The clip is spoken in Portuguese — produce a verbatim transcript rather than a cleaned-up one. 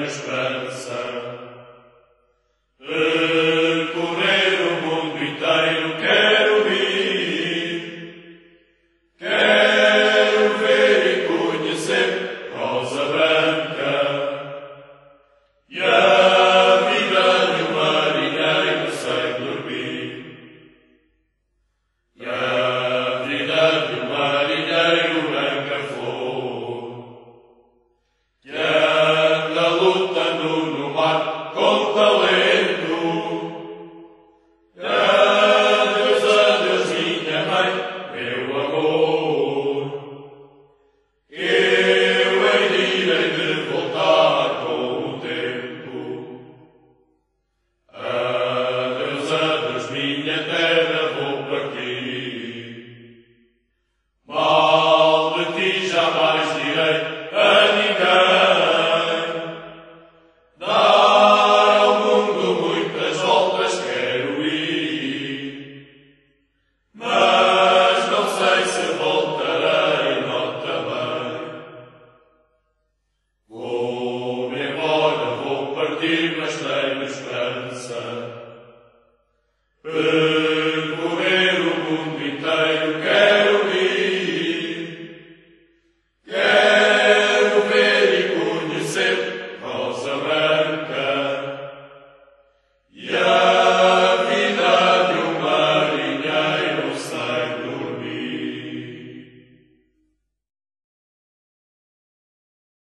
esperança. Percorrer o mundo inteiro quero ir, quero ver e conhecer rosa branca e a vida de um marinheiro sem dormir, e a vida de um marinheiro branca flor que anda lutando no mar com talento. Adeus, adeus, minha mãe, meu amor. Eu hei de irei de voltar com o tempo. Adeus, adeus, minha terra, vou partir. Mal de ti jamais direi a ninguém. Dar ao mundo muitas voltas quero ir, mas não sei se voltarei noutra vez. Vou-me embora, vou partir, mas tenho esperança.